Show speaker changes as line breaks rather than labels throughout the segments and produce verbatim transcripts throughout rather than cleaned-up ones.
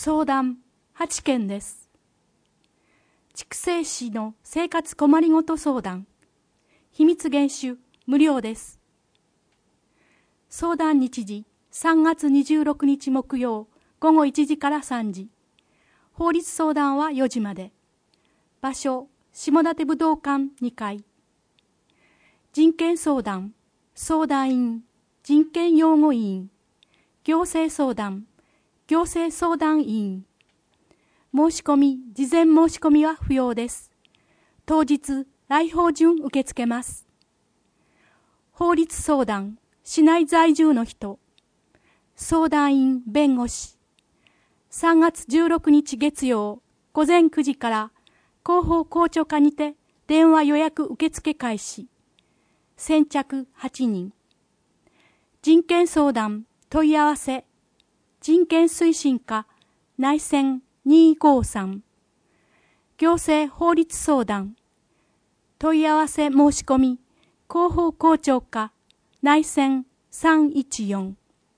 相談はちけんです。筑西市の生活困りごと相談、秘密厳守無料です。相談日時さんがつにじゅうろくにち木曜午後いちじからさんじ、法律相談はよじまで。場所、下館武道館にかい。人権相談、相談員、人権擁護委員、行政相談、行政相談委員。申し込み、事前申し込みは不要です。当日、来訪順受け付けます。法律相談、市内在住の人、相談員、弁護士。さんがつじゅうろくにち月曜、午前くじから広報公聴課にて電話予約受付開始。先着はちにん。人権相談、問い合わせ、人権推進課、内線にーごーさん。行政法律相談、問い合わせ申し込み、広報公聴課、内線さんいちよん。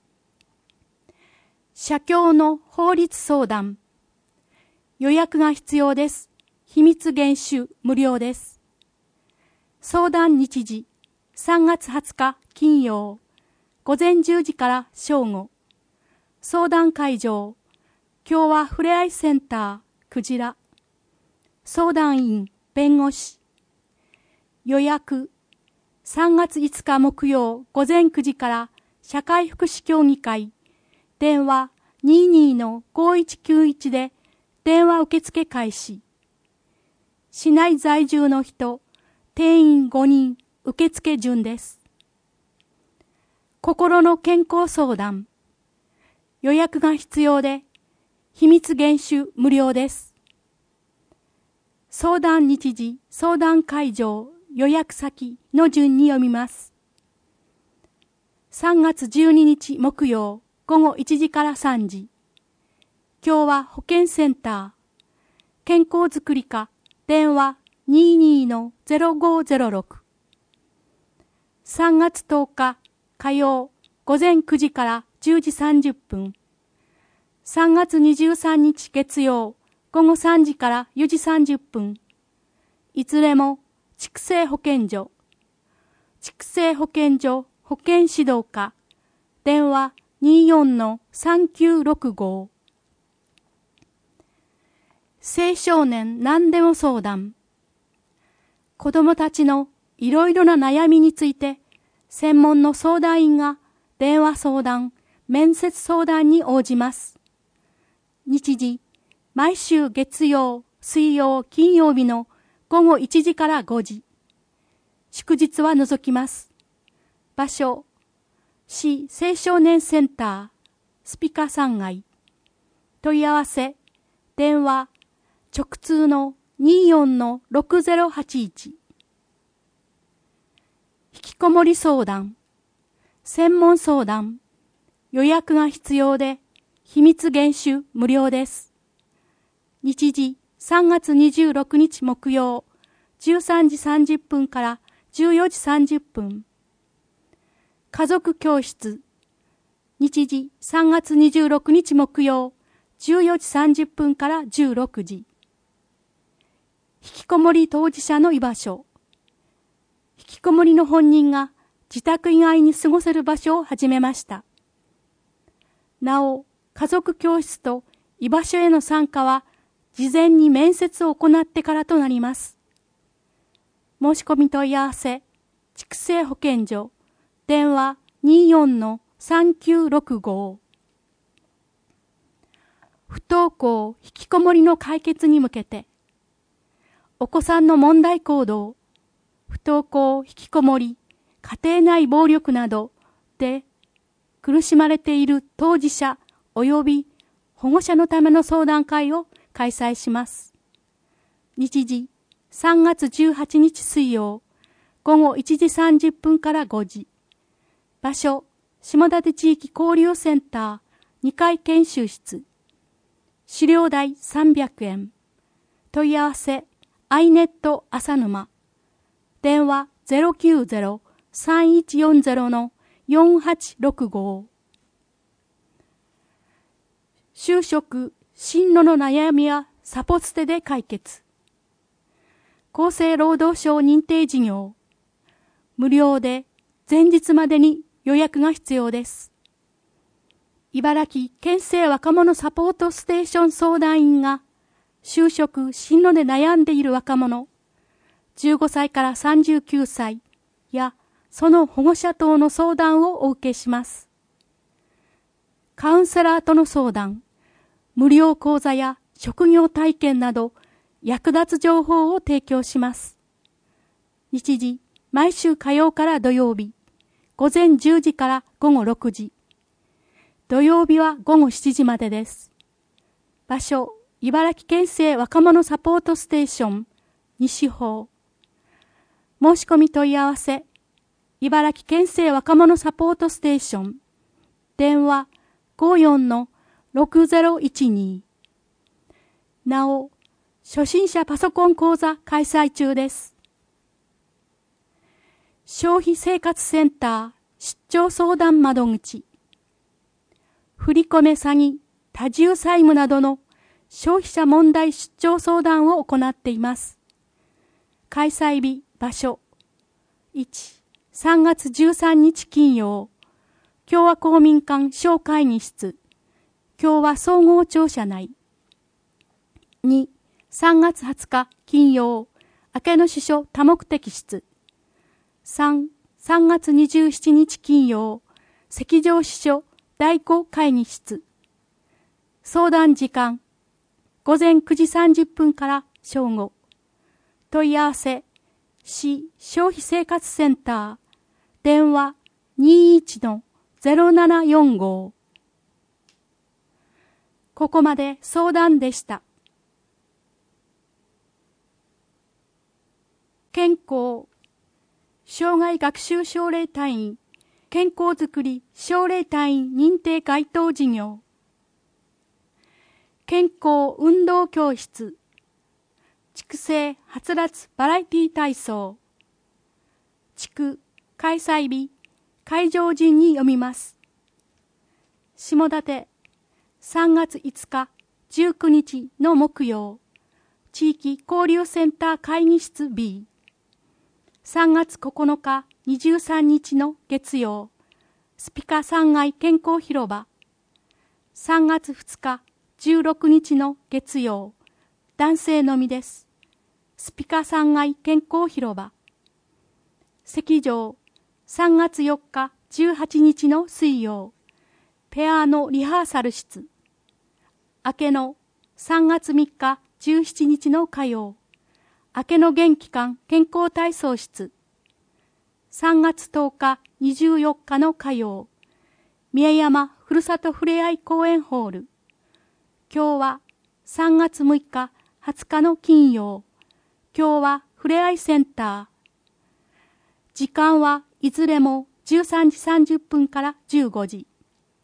社協の法律相談、予約が必要です。秘密厳守無料です。相談日時、さんがつはつか金曜、午前じゅうじから正午。相談会場、今日はふれあいセンター、クジラ。相談員、弁護士。予約、さんがついつか木曜午前くじから社会福祉協議会、電話 にーにーのごーいちきゅういち で電話受付開始。市内在住の人、定員ごにん、受付順です。心の健康相談、予約が必要で、秘密厳守無料です。相談日時、相談会場、予約先の順に読みます。さんがつじゅうににち木曜午後いちじからさんじ。今日は保健センター、健康づくり課、電話 にーにーのぜろごーぜろろく。さんがつとおか火曜午前くじからじゅうじさんじゅっぷん。さんがつにじゅうさんにち月曜午後さんじからよじさんじゅっぷん。いずれも筑西保健所、筑西保健所保健指導課、電話 にーよんのさんきゅうろくご。青少年何でも相談。子どもたちのいろいろな悩みについて、専門の相談員が電話相談、面接相談に応じます。日時、毎週月曜、水曜、金曜日の午後いちじからごじ。祝日は除きます。場所、市青少年センター、スピカさんがい。問い合わせ、電話、直通の にーよんのろくぜろはちいち。引きこもり相談、専門相談、予約が必要で、秘密厳守無料です。日時、さんがつにじゅうろくにち木曜、じゅうさんじさんじゅっぷんからじゅうよじさんじゅっぷん。家族教室、日時、さんがつにじゅうろくにち木曜、じゅうよじさんじゅっぷんからじゅうろくじ。引きこもり当事者の居場所。引きこもりの本人が自宅以外に過ごせる場所を始めました。なお、家族教室と居場所への参加は事前に面接を行ってからとなります。申し込み問い合わせ、筑西保健所、電話 にーよんのさんきゅうろくご。不登校引きこもりの解決に向けて、お子さんの問題行動、不登校引きこもり、家庭内暴力などで苦しまれている当事者及び保護者のための相談会を開催します。日時、さんがつじゅうはちにち水曜、午後いちじさんじゅっぷんからごじ。場所、下館地域交流センターにかい研修室。資料代さんびゃくえん。問い合わせ、アイネット浅沼。電話 ゼロきゅうゼロ さんいちよんゼロ のよんはちろくご。就職、 進路の悩みはサポツテで解決。厚生労働省認定事業。無料で前日までに予約が必要です。茨城県政若者サポートステーション相談員が就職、進路で悩んでいる若者、じゅうごさいからさんじゅうきゅうさいやその保護者等の相談をお受けします。カウンセラーとの相談、無料講座や職業体験など役立つ情報を提供します。日時、毎週火曜から土曜日、午前じゅうじから午後ろくじ。土曜日は午後しちじまでです。場所、茨城県政若者サポートステーション、西方。申し込み問い合わせ、茨城県政若者サポートステーション、電話 ごーよんのろくぜろいちに。なお、初心者パソコン講座開催中です。消費生活センター出張相談窓口。振り込め詐欺、多重債務などの消費者問題出張相談を行っています。開催日、場所。いち、さんがつじゅうさんにち金曜。共和公民館小会議室。共和総合庁舎内。に、さんがつはつか金曜。明野支所多目的室。さん、さんがつにじゅうしちにち金曜。赤城支所第ご会議室。相談時間、午前くじさんじゅっぷんから正午。問い合わせ、市消費生活センター、電話 にーいちのぜろななよんご。ここまで相談でした。健康、障害学習奨励隊員、健康づくり奨励隊員認定該当事業。健康運動教室。畜生はつらつバラエティ体操。地区開催日、会場順に読みます。下館、さんがついつか、じゅうくにちの木曜。地域交流センター会議室 B。さんがつここのか、にじゅうさんにちの月曜。スピカさんがい健康広場。さんがつふつか、じゅうろくにちの月曜。男性のみです。スピカさんがい健康広場。赤城、さんがつよっか、じゅうはちにちの水曜。ペアのリハーサル室。明野、さんがつみっか、じゅうしちにちの火曜。明野元気館健康体操室。さんがつとおか、にじゅうよっかの火曜。三重山ふるさとふれあい公園ホール。今日はさんがつむいか、はつかの金曜。今日はふれあいセンター。時間はいずれもじゅうさんじさんじゅっぷんからじゅうごじ。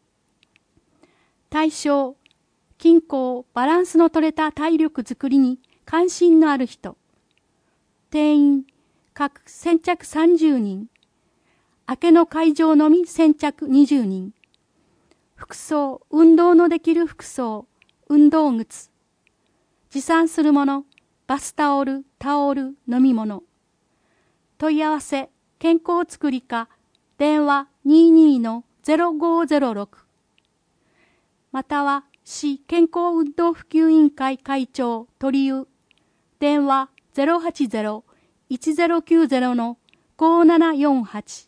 対象、均衡、バランスの取れた体力づくりに関心のある人。定員、各先着さんじゅうにん。明けの会場のみ先着にじゅうにん。服装、運動のできる服装、運動靴。持参するもの、バスタオル、タオル、飲み物。問い合わせ、健康つくり課、電話 にーにーのぜろごーぜろろく。または、市健康運動普及委員会会長鳥生。電話 ゼロはちゼロ いちゼロきゅうゼロのごーななよんはち。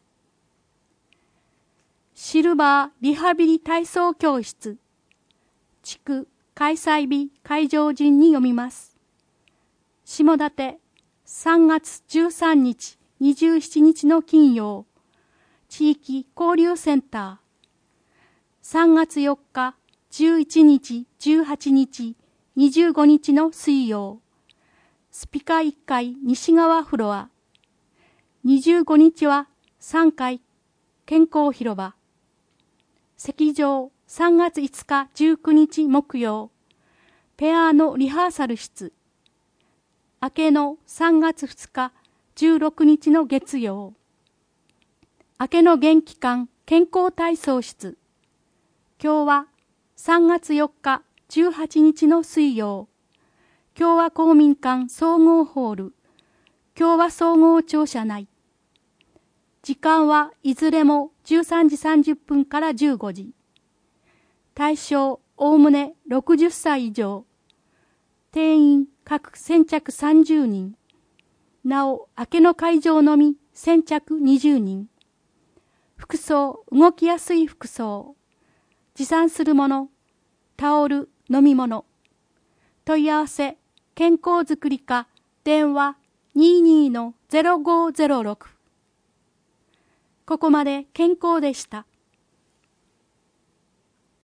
シルバーリハビリ体操教室。地区開催日会場順に読みます。下館、さんがつじゅうさんにち、にじゅうしちにちの金曜。地域交流センター。さんがつよっか、じゅういちにち、じゅうはちにち、にじゅうごにちの水曜。スピカいっかい西側フロア。にじゅうごにちはさんがい健康広場。赤城さんがついつかじゅうくにち木曜。ペアのリハーサル室。明けのさんがつふつかじゅうろくにちの月曜。明けの元気館健康体操室。今日はさんがつよっかじゅうはちにちの水曜、共和公民館総合ホール、共和総合庁舎内。時間はいずれもじゅうさんじさんじゅっぷんからじゅうごじ。対象おおむねろくじゅっさい以上。定員各先着さんじゅうにん。なお、明けの会場のみ先着にじゅうにん。服装、動きやすい服装。持参するもの、タオル、飲み物。問い合わせ、健康づくり課、電話 にじゅうに の ゼロごゼロろく。ここまで健康でした。